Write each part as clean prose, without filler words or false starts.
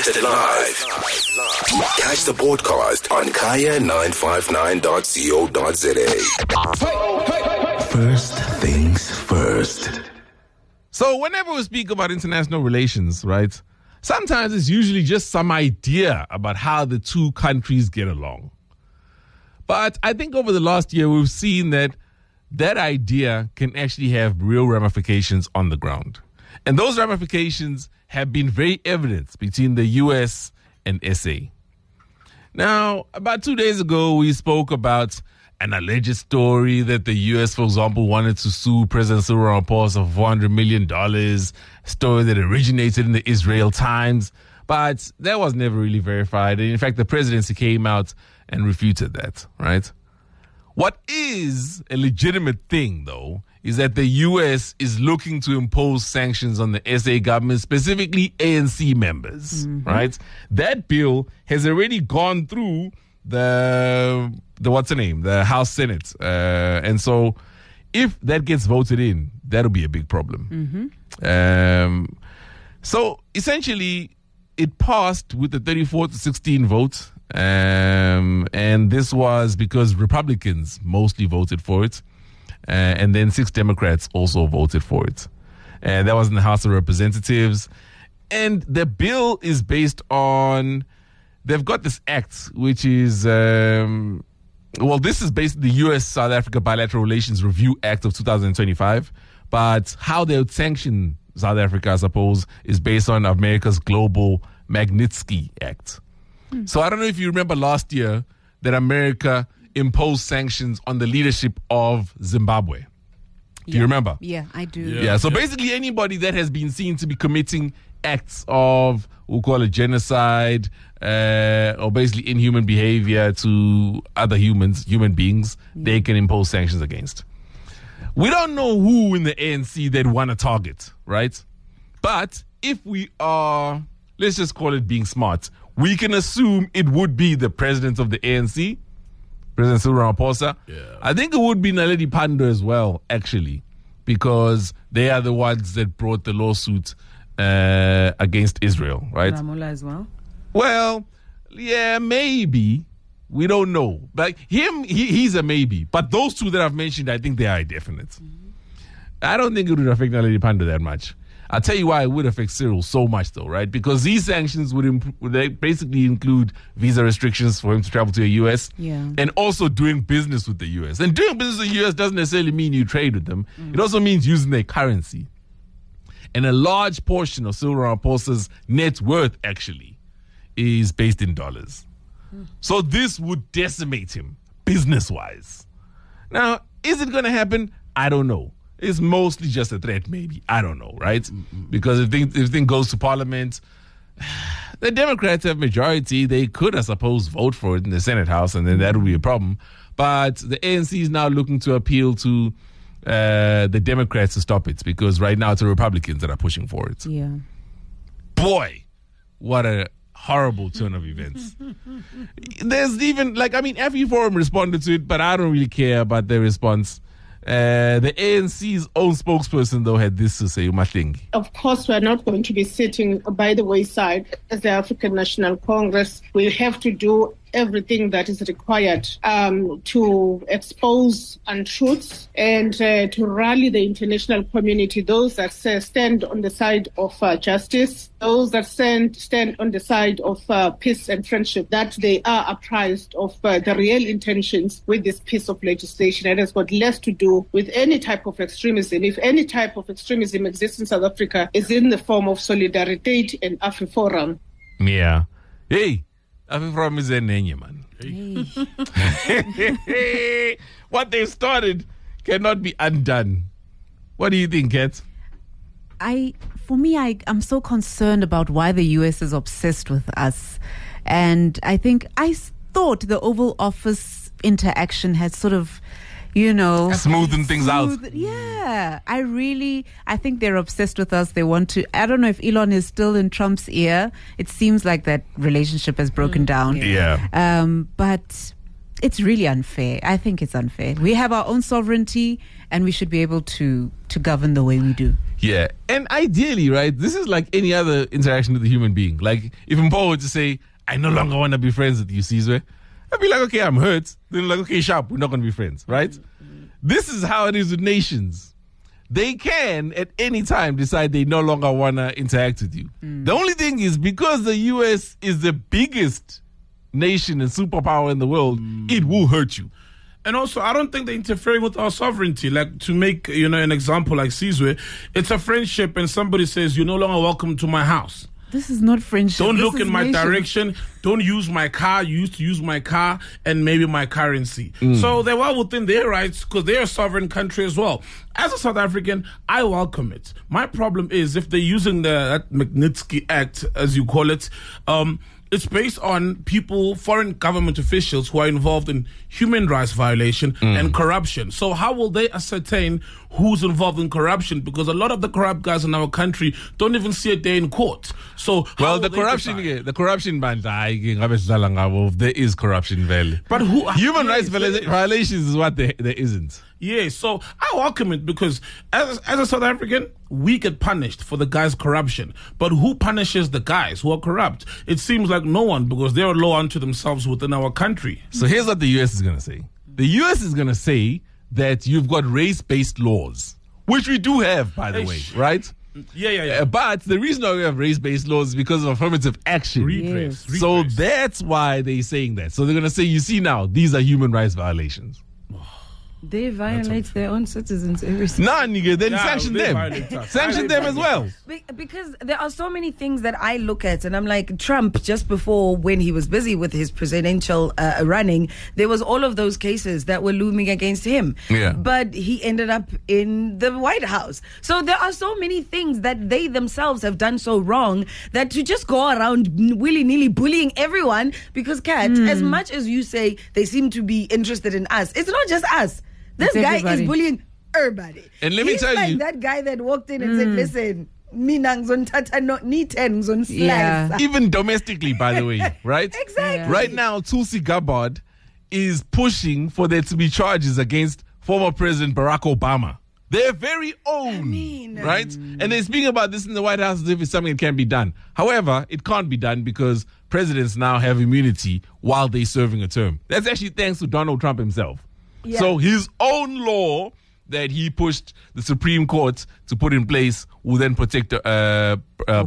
Broadcasted live. Catch the podcast on kaya959.co.za. First things first. So whenever we speak about international relations, right, sometimes it's usually just some idea about how the two countries get along. But I think over the last year, we've seen that idea can actually have real ramifications on the ground. And those ramifications have been very evident between the U.S. and SA. Now, about 2 days ago, we spoke about an alleged story that the U.S., for example, wanted to sue President Cyril Ramaphosa for $400 million, a story that originated in the Israel Times. But that was never really verified. And in fact, the presidency came out and refuted that, right? What is a legitimate thing, though, is that the U.S. is looking to impose sanctions on the SA government, specifically ANC members, right? That bill has already gone through the House Senate. And so if that gets voted in, that'll be a big problem. So essentially, it passed with a 34-16 vote. And this was because Republicans mostly voted for it. And then 6 Democrats also voted for it. And that was in the House of Representatives. And the bill is based on, they've got this act, which is, this is basically the U.S.-South Africa Bilateral Relations Review Act of 2025. But how they would sanction South Africa, I suppose, is based on America's Global Magnitsky Act. So I don't know if you remember last year that America imposed sanctions on the leadership of Zimbabwe. Do you remember? Yeah, I do. Yeah, so basically anybody that has been seen to be committing acts of, we'll call it genocide, or basically inhuman behavior to other human beings, they can impose sanctions against. We don't know who in the ANC they'd want to target, right? But if we are, let's just call it being smart, we can assume it would be the president of the ANC, President Cyril Ramaphosa. Yeah. I think it would be Naledi Pandor as well, actually, because they are the ones that brought the lawsuit against Israel, right? Ramola as well? Well, yeah, maybe. We don't know. But he's a maybe. But those two that I've mentioned, I think they are definite. I don't think it would affect Naledi Pandor that much. I'll tell you why it would affect Cyril so much, though, right? Because these sanctions would basically include visa restrictions for him to travel to the U.S. And also doing business with the U.S. And doing business with the U.S. doesn't necessarily mean you trade with them. It also means using their currency. And a large portion of Cyril Ramaphosa's net worth, actually, is based in dollars. So this would decimate him, business-wise. Now, is it going to happen? I don't know. It's mostly just a threat, maybe. I don't know, right? Because if thing goes to Parliament, the Democrats have majority. They could, I suppose, vote for it in the Senate House, and then that would be a problem. But the ANC is now looking to appeal to the Democrats to stop it, because right now it's the Republicans that are pushing for it. Yeah. Boy, what a horrible turn of events. There's even, AfriForum responded to it, but I don't really care about their response. The ANC's own spokesperson, though, had this to say, Umahlengi. Of course, we're not going to be sitting by the wayside as the African National Congress. We have to do everything that is required to expose untruths and to rally the international community, those that stand on the side of justice, those that stand on the side of peace and friendship, that they are apprised of the real intentions with this piece of legislation. It has got less to do with any type of extremism. If any type of extremism exists in South Africa, is in the form of Solidarity and AfriForum. Yeah. Hey. AfriForum is a name, man. Hey. What they've started cannot be undone. What do you think, Kat? I'm so concerned about why the U.S. is obsessed with us. And I thought the Oval Office interaction had sort of, smoothing things out. Yeah. I think they're obsessed with us. They want to, I don't know if Elon is still in Trump's ear. It seems like that relationship has broken down. Yeah. But it's really unfair. I think it's unfair. We have our own sovereignty, and we should be able to govern the way we do. Yeah. And ideally, right, this is like any other interaction with a human being. Like, if Mpo were to say, I no longer want to be friends with you, Sizwe, I'd be like, okay, I'm hurt. Then like, okay, sharp, we're not going to be friends, right? This is how it is with nations. They can, at any time, decide they no longer want to interact with you. The only thing is, because the U.S. is the biggest nation and superpower in the world, it will hurt you. And also, I don't think they're interfering with our sovereignty. Like, to make, an example like Sizwe, it's a friendship and somebody says, you're no longer welcome to my house. This is not friendship. Don't This look is in my nation. direction. Don't use my car. You used to use my car and maybe my currency. So they're well within their rights because they're a sovereign country as well. As a South African, I welcome it. My problem is if they're using that Magnitsky Act, as you call it, it's based on foreign government officials who are involved in human rights violation and corruption. So how will they ascertain who's involved in corruption? Because a lot of the corrupt guys in our country don't even see a day in court. So Well, the corruption, there is corruption value. But who? Human rights violations is what there isn't. Yeah, so I welcome it because as a South African, we get punished for the guy's corruption. But who punishes the guys who are corrupt? It seems like no one, because they're a law unto themselves within our country. So here's what the U.S. is going to say. The U.S. is going to say that you've got race-based laws, which we do have, by the way, right? Yeah. But the reason why we have race-based laws is because of affirmative action. Redress. So that's why they're saying that. So they're going to say, you see now, these are human rights violations. They violate their own citizens every single Nah, nigga, then Yeah, sanction they them. violate us. Sanction them as well. Because there are so many things that I look at and I'm like, Trump, just before when he was busy with his presidential running, there was all of those cases that were looming against him. Yeah. But he ended up in the White House. So there are so many things that they themselves have done so wrong that to just go around willy-nilly bullying everyone, because Kat, as much as you say they seem to be interested in us, it's not just us. This It's guy everybody. is bullying everybody. And let me He's tell like you- that guy that walked in and said, listen, mina ngizonthatha no ni 10 ngizonslice. Yeah. Even domestically, by the way, right? Exactly. Right now, Tulsi Gabbard is pushing for there to be charges against former President Barack Obama. Their very own, right? And they're speaking about this in the White House as if it's something that can be done. However, it can't be done because presidents now have immunity while they're serving a term. That's actually thanks to Donald Trump himself. Yeah. So his own law that he pushed the Supreme Court to put in place will then protect Barack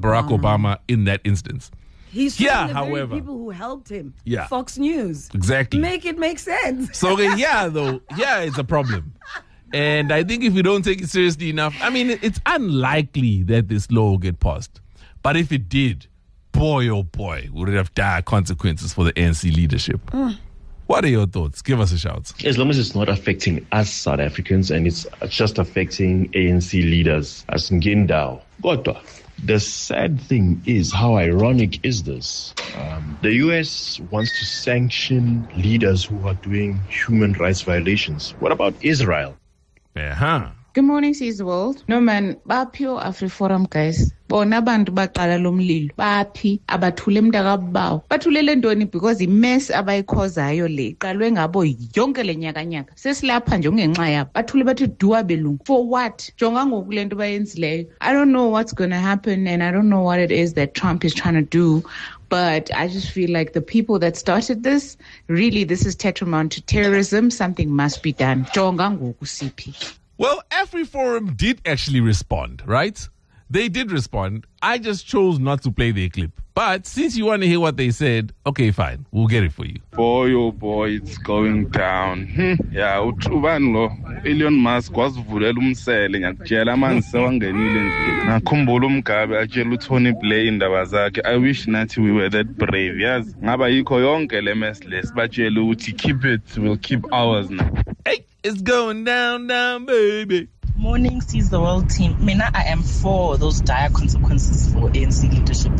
Obama in that instance. He's suing Yeah, the however. very people who helped him. Yeah. Fox News. Exactly. Make it make sense. So it's a problem. And I think if we don't take it seriously enough, I mean, it's unlikely that this law will get passed. But if it did, boy, oh boy, would it have dire consequences for the ANC leadership. What are your thoughts? Give us a shout. As long as it's not affecting us South Africans and it's just affecting ANC leaders as Ngindao. Kodwa, the sad thing is, how ironic is this? The US wants to sanction leaders who are doing human rights violations. What about Israel? Uh-huh. Good morning, Sees the World. No man, baphi AfriForum guys. Bona bantu baqala lo mlilo. Baphi abathule mntakabawo. Bathulele ntoni because imess abayikhozayo le iqalwe ngabo yonke lenyaka nyaka. Sesilapha nje ngenxa yabo. Bathule bathi duwa belungu. For what? Jonga ngoku lento bayenzileyo. I don't know what's going to happen and I don't know what it is that Trump is trying to do. But I just feel like the people that started this, really, this is tantamount to terrorism. Something must be done. Jonga ngoku CP. Well, AfriForum did actually respond, right? They did respond. I just chose not to play their clip. But since you want to hear what they said, okay, fine. We'll get it for you. Boy, oh boy, it's going down. Yeah, ubani lo Elon Musk wasivulela umsele ngakutshela manje sewangenile endlini. Ngakhumbula umgabe atshela uTony Blair indaba zakhe. I wish nathi we were that brave. Yazi ngaba yikho yonke le mess les batshela ukuthi keep it, we'll keep ours now. Hey, it's going down, baby. Morning, Sees the World team. Mina, I am for those dire consequences for ANC leadership.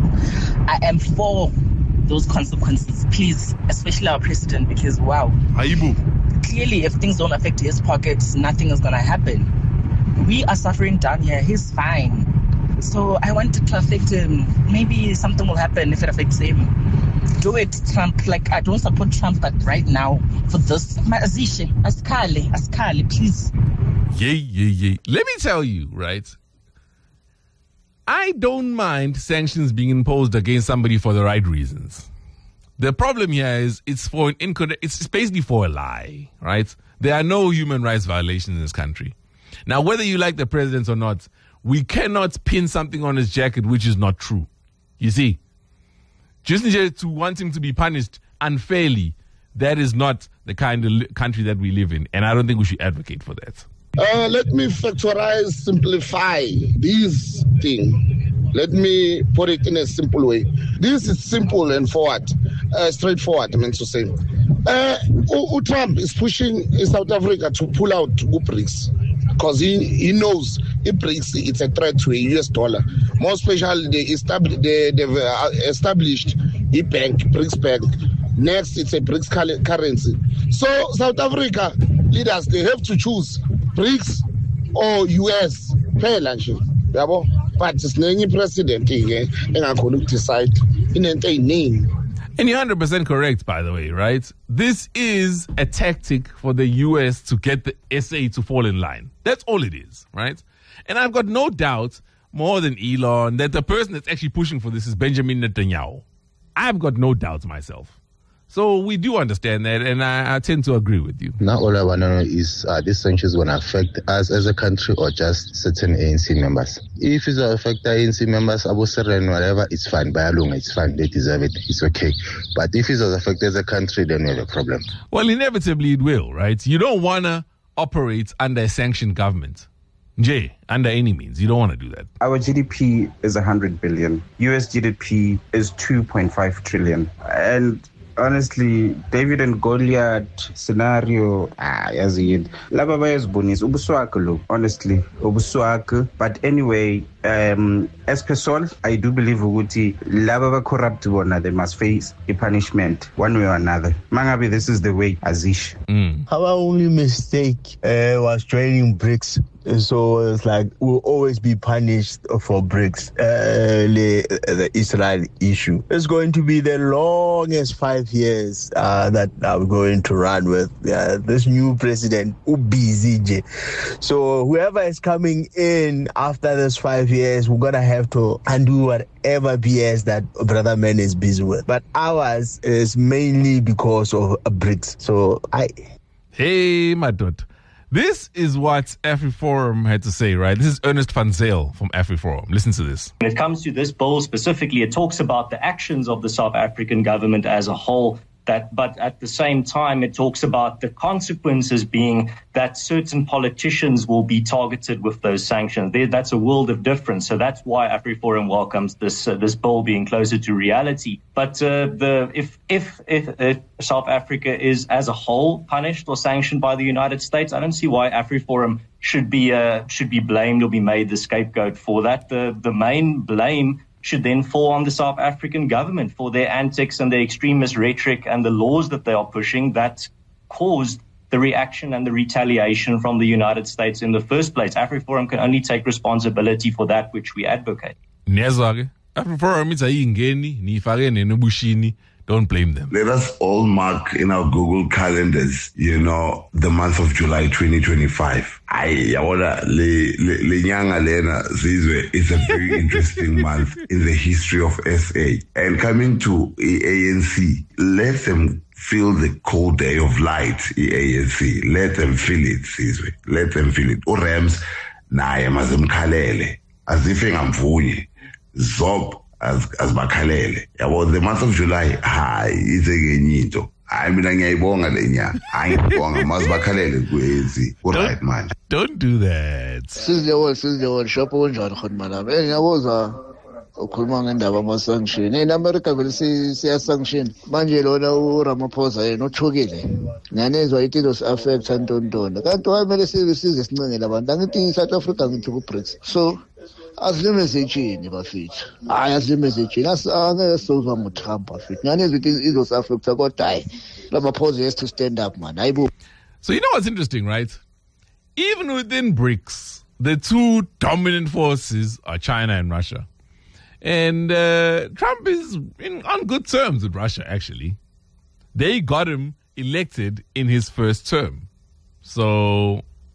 I am for those consequences, please, especially our president, because wow. Aibu. Clearly, if things don't affect his pockets, nothing is going to happen. We are suffering down here. He's fine. So I want it to affect him. Maybe something will happen if it affects him. Do it, Trump. Like, I don't support Trump, but right now, for this, Askali, please. Yeah. Let me tell you, right? I don't mind sanctions being imposed against somebody for the right reasons. The problem here is it's basically for a lie, right? There are no human rights violations in this country. Now, whether you like the president or not, we cannot pin something on his jacket which is not true. You see, just to want him to be punished unfairly, that is not the kind of country that we live in, and I don't think we should advocate for that. Let me simplify this thing. Let me put it in a simple way. This is simple and straightforward, I mean to say. Trump is pushing South Africa to pull out BRICS because he knows BRICS it's a threat to a US dollar. More especially, they've established BRICS Bank. Next, it's a BRICS currency. So South Africa leaders, they have to choose BRICS or US. But it's not president who decide in a name. And you're 100% correct, by the way, right? This is a tactic for the US to get the SA to fall in line. That's all it is, right? And I've got no doubt, more than Elon, that the person that's actually pushing for this is Benjamin Netanyahu. I've got no doubt myself. So we do understand that, and I tend to agree with you. Now all I want to know is, are these sanctions going to affect us as a country or just certain ANC members? If it's going to affect the ANC members, Abu Seren, whatever, it's fine. Bayalunga, it's fine. They deserve it. It's okay. But if it's going to affect as a country, then we have a problem. Well, inevitably it will, right? You don't want to operate under a sanctioned government. Under any means. You don't want to do that. Our GDP is 100 billion. US GDP is 2.5 trillion. And honestly, David and Goliath scenario, honestly, ubuswaka. But anyway, as per Sol, I do believe Uguti, laba corrupt bona, they must face a punishment one way or another. Mangabe, this is the way, Azish. Our only mistake was joining BRICS. So it's like we'll always be punished for BRICS, the Israel issue. It's going to be the longest 5 years that I'm going to run with this new president, Ubizije. So whoever is coming in after this 5 years, we're going to have to undo whatever BS that Brother Man is busy with. But ours is mainly because of BRICS. So Hey, my dude. This is what AfriForum had to say, right? This is Ernest van Zyl from AfriForum. Listen to this. When it comes to this bill specifically, it talks about the actions of the South African government as a whole. But at the same time, it talks about the consequences being that certain politicians will be targeted with those sanctions. That's a world of difference. So that's why AfriForum welcomes this bill being closer to reality. But if South Africa is as a whole punished or sanctioned by the United States, I don't see why AfriForum should be blamed or be made the scapegoat for that. The main blame should then fall on the South African government for their antics and their extremist rhetoric and the laws that they are pushing that caused the reaction and the retaliation from the United States in the first place. AfriForum can only take responsibility for that which we advocate. AfriForum is ayingeni nifake nebushini. Don't blame them. Let us all mark in our Google calendars, the month of July 2025. It's a very interesting month in the history of SA. And coming to ANC, let them feel the cold day of light, ANC. Let them feel it, Sizwe. Let them feel it. Urams, naye mazimkhalele. As if ngamvunye. Zob. As bakhalele yabo the month of July is enye into mina ngiyayibonga lenya ayibonga mazibakhalele kuyenzi right manje. Don't do that. Sizlewo shop onjani khona malami ngiyaboza ukhuluma ngendaba ama sanction eAmerica vele siya sanction manje lona uRamaphosa yena uthukile nganezwa it does affect antontona kanti wamele size sincengele abantu angithi South Africa ngithi ku BRICS so azilimezechini bafethu azilimezechini angeke sizozwa ngoTrump bafethu nganezwa ukuthi izo South Africa kodwa hayi Ramaphosa has to stand up man hayibo. So you know what's interesting, right? Even within BRICS, the two dominant forces are China and Russia. And Trump is on good terms with Russia, actually. They got him elected in his first term. So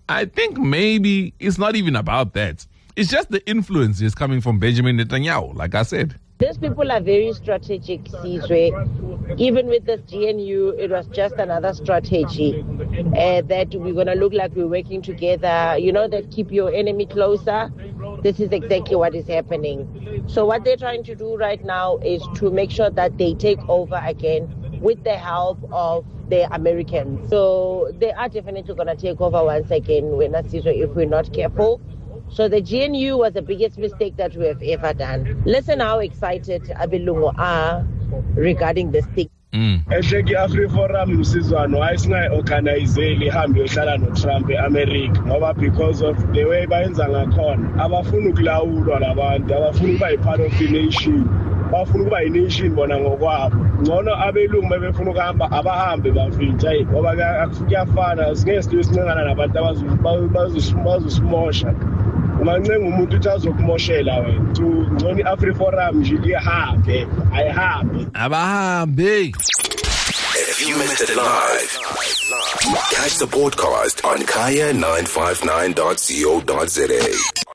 I think maybe it's not even about that. It's just the influence is coming from Benjamin Netanyahu, like I said. These people are very strategic, Sizwe. Even with this GNU, it was just another strategy that we're going to look like we're working together. You know, that keep your enemy closer. This is exactly what is happening. So what they're trying to do right now is to make sure that they take over again with the help of the Americans. So they are definitely going to take over once again if we're not careful. So the GNU was the biggest mistake that we have ever done. Listen how excited Abelungu are regarding this thing. Ehleki AfriForum usizwano ayisingayi-organizeli ihambe yohlala noTrump e-America ngoba because of the way bayenza ngakhona abafuna ukulawulwa labantu abafuna ukuba yi-part of the nation bafuna ukuba yi-nation bona ngokwabo ngcono abelungu bebefuna ukuhamba abahambe bafitha ngoba kuyafana singeke silobe sincengana nabantu bazosimosha ungancenga umuntu uthi azokumoshela wena ngcono i-AfriForum nje ihambe ayihambe abahambe. If you missed it live, catch the podcast on kaya959.co.za.